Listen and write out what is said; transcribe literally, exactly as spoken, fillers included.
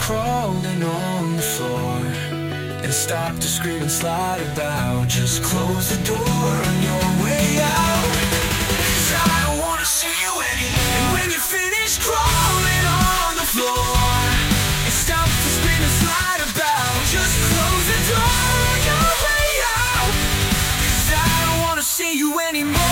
crawling on the floor, and stop to scream and slide about. Just close the door on your way out, 'cause I don't wanna see you anymore. And when you finish crawling on the floor, and stop to scream and slide about, just close the door on your way out, 'cause I don't wanna see you anymore.